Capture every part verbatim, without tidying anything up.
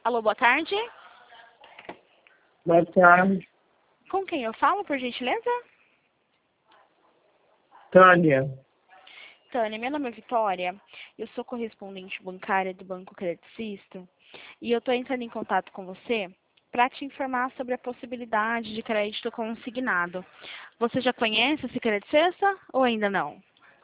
Alô, boa tarde. Boa tarde, Com quem eu falo, por gentileza? Tânia. Tânia, meu nome é Vitória. Eu sou correspondente bancária do Banco Credicista e eu estou entrando em contato com você para te informar sobre a possibilidade de crédito consignado. Você já conhece esse Credicista ou ainda não?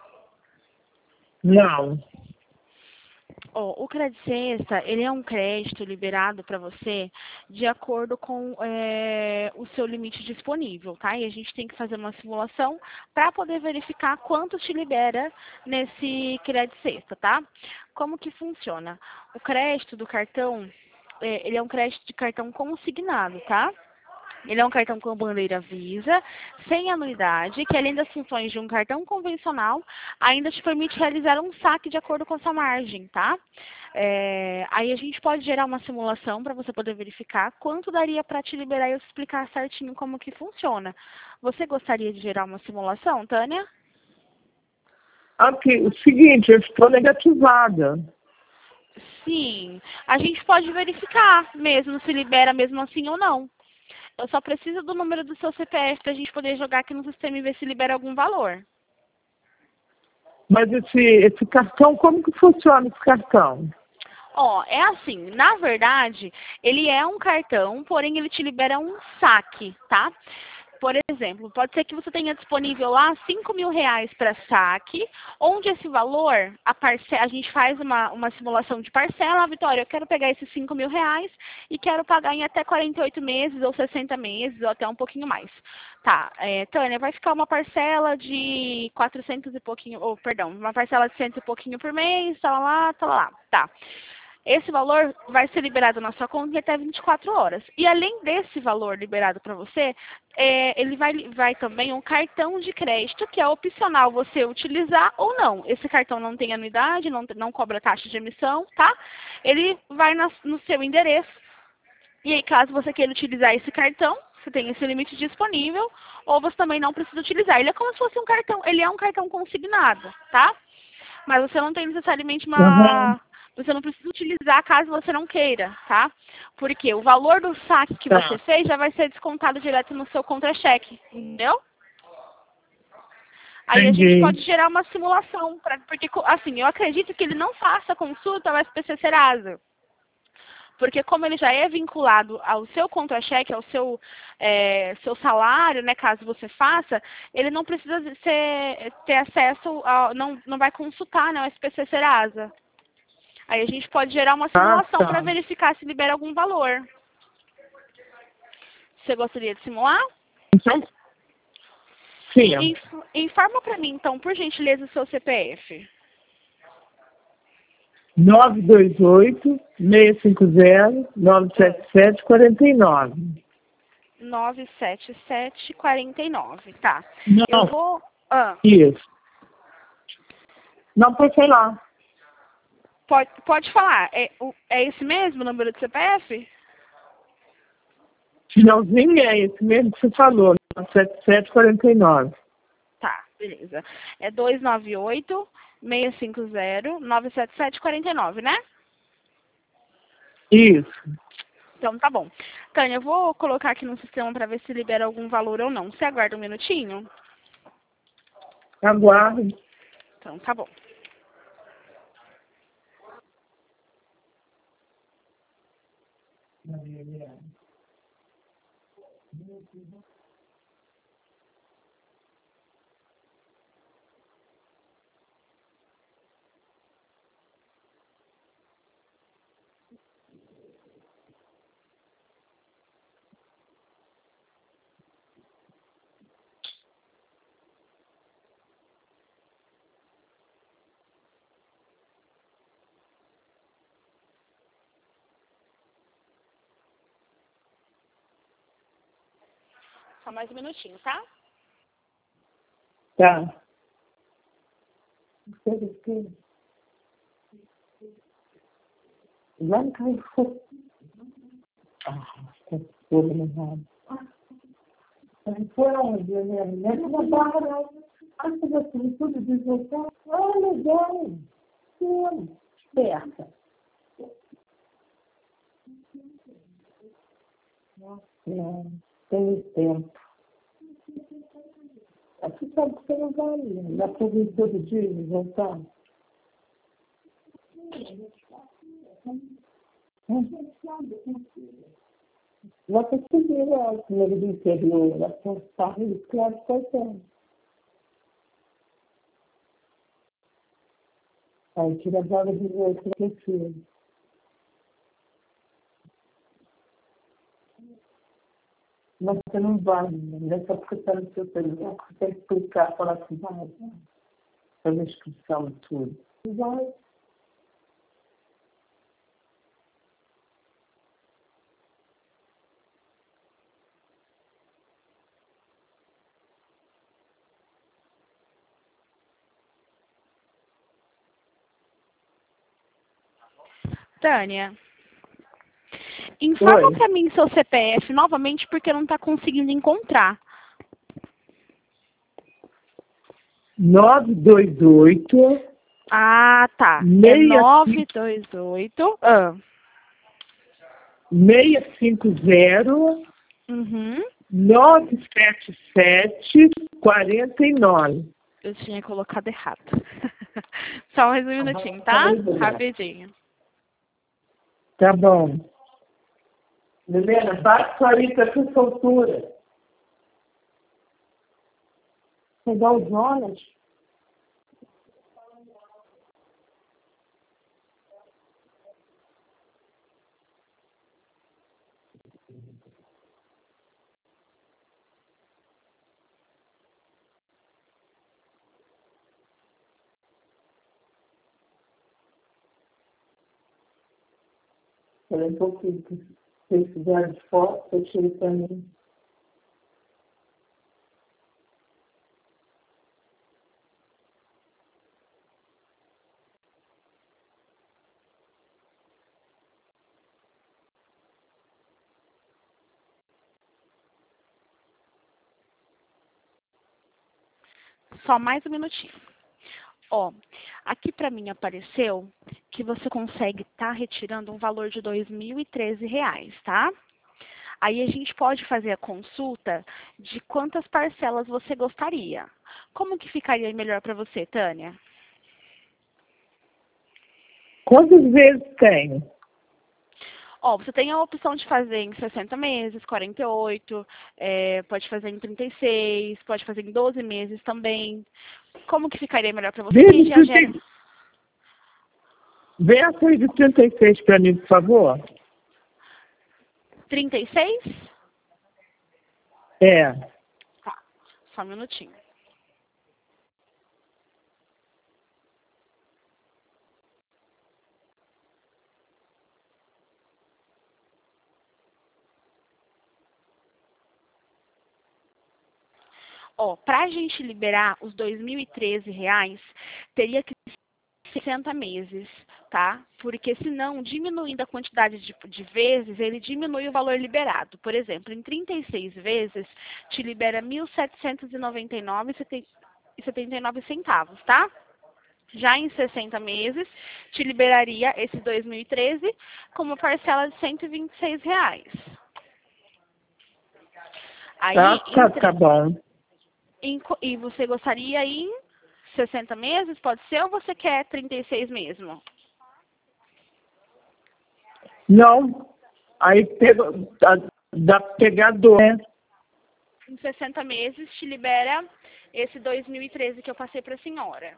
Não. Oh, o Credicesta, ele é um crédito liberado para você de acordo com é, o seu limite disponível, tá? E a gente tem que fazer uma simulação para poder verificar quanto te libera nesse Credicesta, tá? Como que funciona? O crédito do cartão, é, ele é um crédito de cartão consignado, tá? Ele é um cartão com bandeira Visa, sem anuidade, que além das funções de um cartão convencional, ainda te permite realizar um saque de acordo com a sua margem, tá? É, aí a gente pode gerar uma simulação para você poder verificar quanto daria para te liberar e eu te explicar certinho como que funciona. Você gostaria de gerar uma simulação, Tânia? Aqui, o seguinte, eu estou negativada. Sim, a gente pode verificar mesmo se libera mesmo assim ou não. Eu só preciso do número do seu C P F para a gente poder jogar aqui no sistema e ver se libera algum valor. Mas esse, esse cartão, como que funciona esse cartão? Ó, é assim, na verdade, ele é um cartão, porém ele te libera um saque, tá? Por exemplo, pode ser que você tenha disponível lá cinco mil reais para saque, onde esse valor, a, parce... a gente faz uma, uma simulação de parcela. Vitória, eu quero pegar esses cinco mil reais e quero pagar em até quarenta e oito meses ou sessenta meses ou até um pouquinho mais. Tá, é, Tânia, vai ficar uma parcela de quatrocentos e pouquinho, ou perdão, uma parcela de cento e pouquinho por mês, tá lá, tá lá, tá. Esse valor vai ser liberado na sua conta em até vinte e quatro horas. E além desse valor liberado para você, é, ele vai, vai também um cartão de crédito, que é opcional você utilizar ou não. Esse cartão não tem anuidade, não, não cobra taxa de emissão, tá? Ele vai na, no seu endereço. E aí, caso você queira utilizar esse cartão, você tem esse limite disponível, ou você também não precisa utilizar. Ele é como se fosse um cartão, ele é um cartão consignado, tá? Mas você não tem necessariamente Uhum. uma... Você não precisa utilizar caso você não queira, tá? Porque o valor do saque que você Tá, fez já vai ser descontado direto no seu contra-cheque, entendeu? Aí a gente entendi. pode gerar uma simulação, pra, porque, assim, eu acredito que ele não faça consulta ao S P C Serasa. Porque como ele já é vinculado ao seu contra-cheque, ao seu, é, seu salário, né, caso você faça, ele não precisa ser, ter acesso, ao, não, não vai consultar, né, o S P C Serasa. Aí a gente pode gerar uma Ah, simulação para tá. verificar se libera algum valor. Você gostaria de simular? Então, sim. Inf- Informa para mim, então, por gentileza, o seu C P F. nove dois oito, seis cinco zero, nove sete sete, quatro nove. nove sete sete quatro nove. Tá. Eu Não, vou... Ah, isso. Não, foi sei lá. pode, pode falar. É, o- é esse mesmo o número do C P F? Finalzinho é esse mesmo que você falou, nove sete sete, quatro nove. Tá, beleza. É dois nove oito, seis cinco zero, nove sete sete quatro nove, né? Isso. Então tá bom. Tânia, eu vou colocar aqui no sistema para ver se libera algum valor ou não. Você aguarda um minutinho? Aguardo. Então tá bom. Só mais um minutinho, tá? Tá. Lá no carro. Ah, tá todo errado. Foi onde, né? Não na barra. Acho que você tudo diz você. Ah, legal. Sim, esperta. Não, tenho tempo. Você sabe que você não vai ali. Dá para vir todo dia e voltar? Hum. Lá para subir lá, no meio do interior, lá para os carros, claro, cortando. Aí tira a vaga de volta para o filho. Mas você não vai, não é só porque está no seu telefone, você tem que explicar, falar que vai, fazer a inscrição e tudo. Vai. Tânia, informa Oi, para mim seu C P F novamente porque não está conseguindo encontrar. nove dois oito, Ah, tá. É nove dois oito. Ah. seis cinco zero, Uhum. nove sete sete, quatro nove. Eu tinha colocado errado. Só mais um minutinho, tá? Rapidinho. Tá bom. Helena, bate sua lista com soltura. Pegar os Jonas. Falei um pouquinho, se vocês fizerem foto, eu tiro também. Só mais um minutinho. Ó, aqui para mim apareceu que você consegue estar retirando um valor de dois mil e treze reais, tá? Aí a gente pode fazer a consulta de quantas parcelas você gostaria. Como que ficaria melhor para você, Tânia? Quantas vezes tem? Ó, você tem a opção de fazer em sessenta meses, quarenta e oito, é, pode fazer em trinta e seis, pode fazer em doze meses também. Como que ficaria melhor para você? Que já gera... Vê a coisa de trinta e seis para mim, por favor. trinta e seis? É. Tá, só um minutinho. Ó, para a gente liberar os dois mil e treze reais, teria que ser sessenta meses, tá? Porque senão, diminuindo a quantidade de, de vezes, ele diminui o valor liberado. Por exemplo, em trinta e seis vezes, te libera mil setecentos e noventa e nove reais e setenta e nove centavos, tá? Já em sessenta meses, te liberaria esse dois mil e treze com uma parcela de cento e vinte e seis reais. Aí, Tá, tá, entre... tá bom. E você gostaria em sessenta meses, pode ser, ou você quer trinta e seis mesmo? Não. Aí pega, dá, dá pra pegar dois, né? Em sessenta meses te libera esse dois mil e treze que eu passei para a senhora.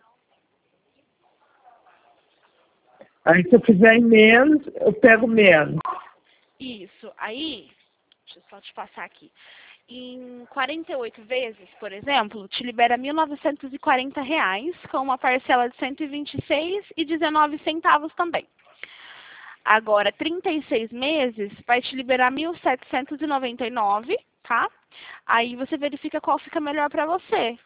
Aí se eu fizer em menos, eu pego menos. Isso. Aí, deixa eu só te passar aqui. Em quarenta e oito vezes, por exemplo, te libera mil novecentos e quarenta reais, com uma parcela de cento e vinte e seis reais e dezenove centavos também. Agora, trinta e seis meses vai te liberar mil setecentos e noventa e nove, tá? Aí você verifica qual fica melhor para você.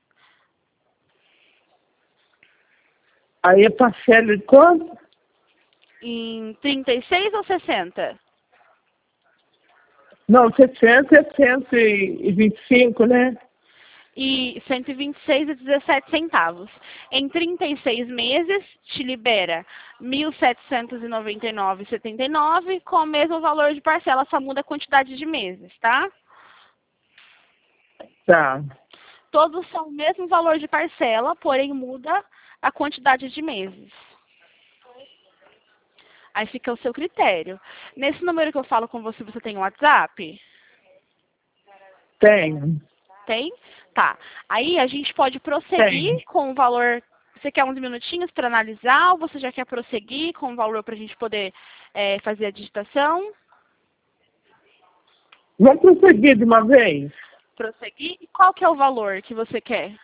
Aí a parcela de quanto? Em trinta e seis ou sessenta? Não, sessenta é cento e vinte e cinco, né? e cento e vinte e seis reais e dezessete centavos. Em trinta e seis meses, te libera mil setecentos e noventa e nove reais e setenta e nove centavos com o mesmo valor de parcela, só muda a quantidade de meses, tá? Tá. Todos são o mesmo valor de parcela, porém muda a quantidade de meses. Aí fica o seu critério. Nesse número que eu falo com você, você tem um WhatsApp? Tenho. Tem? Tá. Aí a gente pode prosseguir Tenho. com o valor. Você quer uns minutinhos para analisar ou você já quer prosseguir com o valor para a gente poder é, fazer a digitação? Vamos prosseguir de uma vez? Prosseguir. E qual que é o valor que você quer?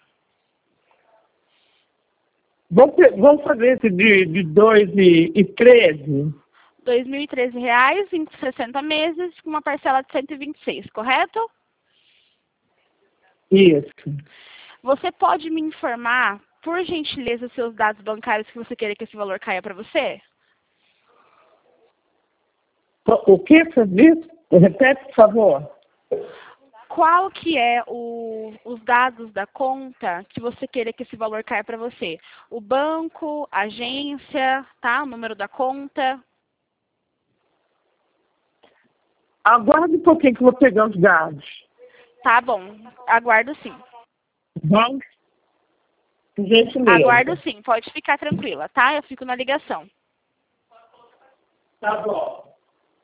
Vamos, vamos fazer esse de, de dois e treze? dois mil e treze reais em sessenta meses, com uma parcela de cento e vinte e seis, correto? Isso. Você pode me informar, por gentileza, os seus dados bancários que você queira que esse valor caia para você? O que você disse? Repete, por favor. Qual que é o, os dados da conta que você queira que esse valor caia para você? O banco, a agência, tá? O número da conta. Aguarde um pouquinho que eu vou pegar os dados. Tá bom, aguardo sim. Vamos? Gentileza. Aguardo sim, pode ficar tranquila, tá? Eu fico na ligação. Tá bom.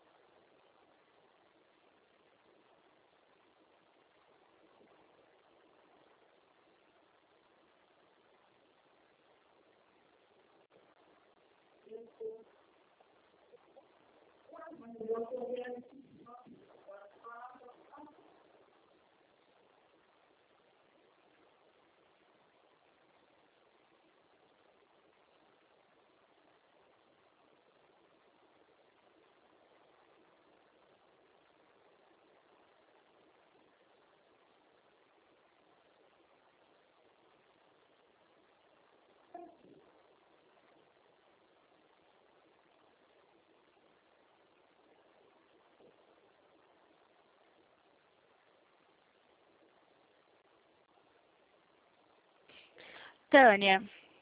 Tânia.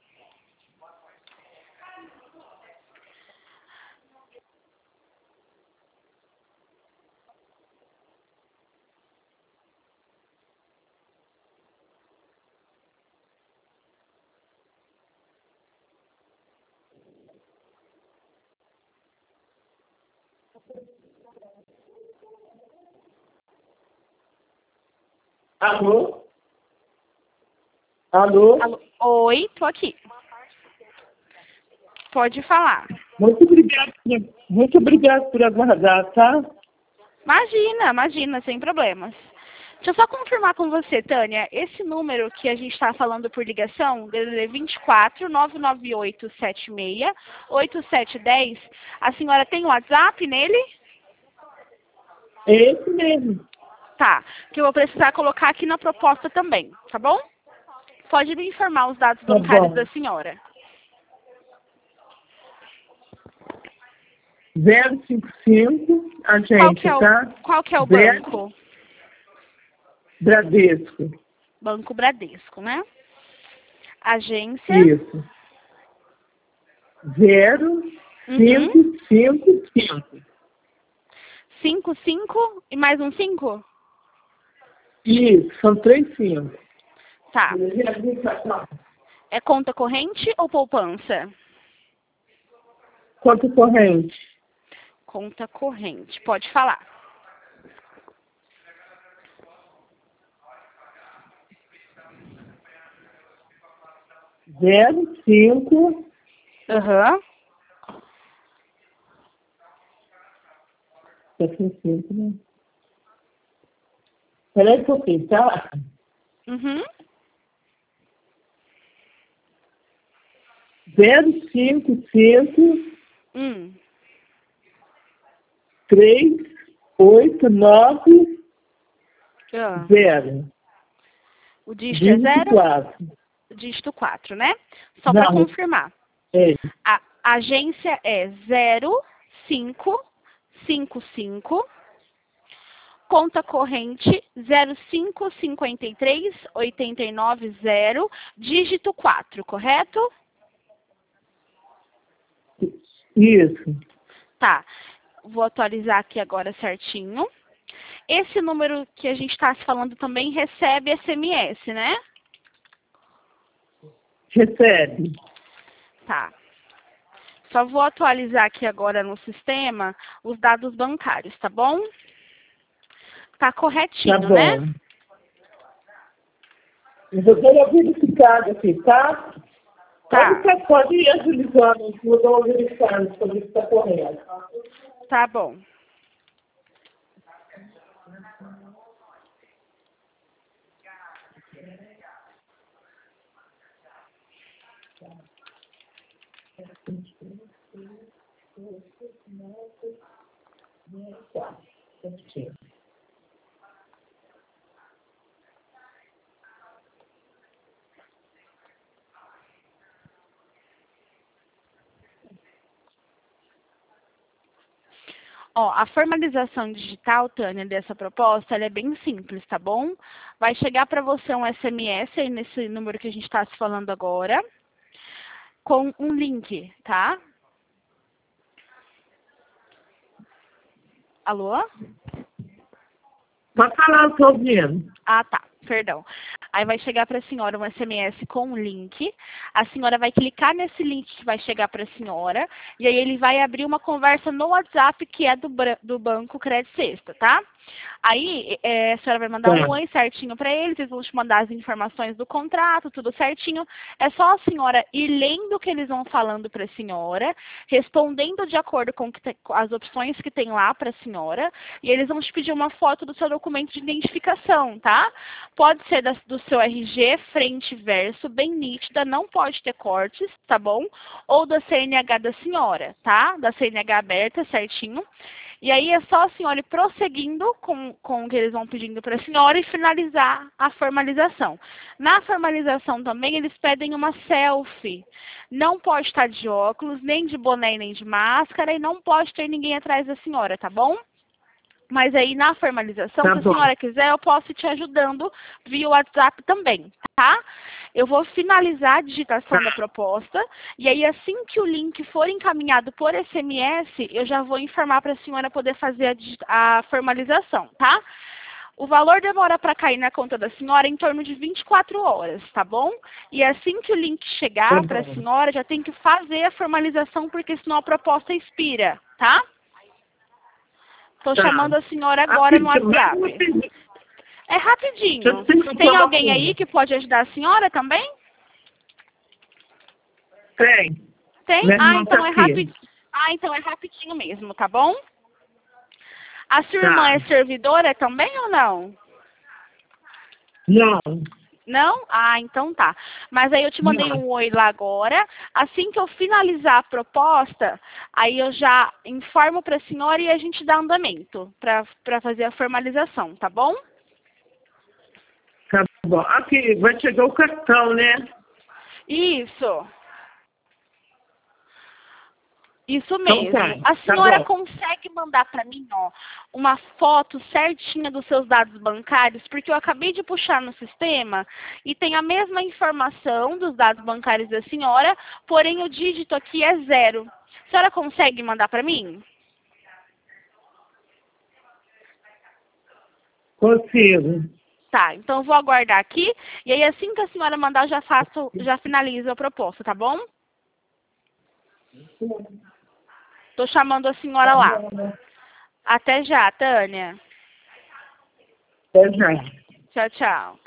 Alô? Alô? Alô? Oi, tô aqui. Pode falar. Muito obrigado, muito obrigado por aguardar, tá? Imagina, imagina, sem problemas. Deixa eu só confirmar com você, Tânia. Esse número que a gente está falando por ligação, D D D vinte e quatro, nove nove oito sete seis, oito sete um zero, a senhora tem WhatsApp nele? É esse mesmo. Tá, que eu vou precisar colocar aqui na proposta também, tá bom? Pode me informar os dados Tá bancários bom. da senhora. zero cinco cinco, a gente, Qual que é o, tá? qual que é o Zero- banco? Bradesco. Banco Bradesco, né? Agência. Isso. Zero, Uhum. cinco, cinco, cinco. cinco, cinco e mais um cinco? Isso, são três cinco. Tá. É conta corrente ou poupança? Conta corrente. Conta corrente. Pode falar. Zero, cinco, Aham. tá com cinco, né? Peraí um pouquinho, tá? Uhum. Zero, cinco, cinco, Hum. três, oito, nove, Ah. zero. O dígito é Vinte e zero? quatro. O dígito quatro, né? Só para Não. confirmar. É, A agência é zero cinco cinco cinco. conta corrente zero cinco cinco três oito nove zero, dígito quatro, correto? Isso. Tá. Vou atualizar aqui agora certinho. Esse número que a gente está se falando também recebe S M S, né? Recebe. Tá. Só vou atualizar aqui agora no sistema os dados bancários, tá bom? Tá corretinho, Tá bom. né? Eu vou dar uma verificada aqui, tá? Tá. Pode, pode ir agilizando, vou dar uma verificada para ver se está correto. Tá bom. Tá, certinho. Ó, a formalização digital, Tânia, dessa proposta, ela é bem simples, tá bom? Vai chegar para você um S M S aí nesse número que a gente está se falando agora, com um link, tá? Alô? Pode falar, estou ouvindo. Ah, tá. Perdão. Aí vai chegar para a senhora um S M S com um link. A senhora vai clicar nesse link que vai chegar para a senhora. E aí ele vai abrir uma conversa no WhatsApp que é do, do Banco Credit Sexta, tá? Aí é, a senhora vai mandar um oi certinho para eles. Eles vão te mandar as informações do contrato, tudo certinho. É só a senhora ir lendo o que eles vão falando para a senhora, respondendo de acordo com, que te, com as opções que tem lá para a senhora. E eles vão te pedir uma foto do seu documento de identificação, tá? Pode ser da, do seu R G, frente e verso, bem nítida, não pode ter cortes, tá bom? Ou da C N H da senhora, tá? Da C N H aberta, certinho. E aí é só a senhora ir prosseguindo com, com o que eles vão pedindo para a senhora e finalizar a formalização. Na formalização também eles pedem uma selfie. Não pode estar de óculos, nem de boné, nem de máscara, e não pode ter ninguém atrás da senhora, tá bom? Mas aí na formalização, Tá se a bom. senhora quiser, eu posso ir te ajudando via WhatsApp também, tá? Eu vou finalizar a digitação da proposta e aí assim que o link for encaminhado por S M S, eu já vou informar para a senhora poder fazer a, a formalização, tá? O valor demora para cair na conta da senhora em torno de vinte e quatro horas, tá bom? E assim que o link chegar Tá para a bom. senhora, já tem que fazer a formalização, porque senão a proposta expira, tá? Estou Tá. chamando a senhora agora no Rapidinho, WhatsApp. mas não tem- É rapidinho. Deixa eu te Tem falar alguém uma aí coisa. que pode ajudar a senhora também? Tem. Tem? Minha Ah, irmã então tá é aqui. rapidinho. Ah, então é rapidinho mesmo, tá bom? A sua Tá. irmã é servidora também ou não? Não. Não? Ah, então tá. Mas aí eu te mandei Não. um oi lá agora. Assim que eu finalizar a proposta, aí eu já informo para a senhora e a gente dá andamento para fazer a formalização, tá bom? Tá bom. Aqui, vai chegar o cartão, né? Isso. Isso Então mesmo. tá, A tá senhora bom. consegue mandar para mim, ó, uma foto certinha dos seus dados bancários, porque eu acabei de puxar no sistema e tem a mesma informação dos dados bancários da senhora, porém o dígito aqui é zero. A senhora consegue mandar para mim? Consigo. Tá, então eu vou aguardar aqui e aí assim que a senhora mandar, eu já faço, já finalizo a proposta, tá bom? Tô chamando a senhora Tá lá. bom. Até já, Tânia. Até já. Tchau, tchau.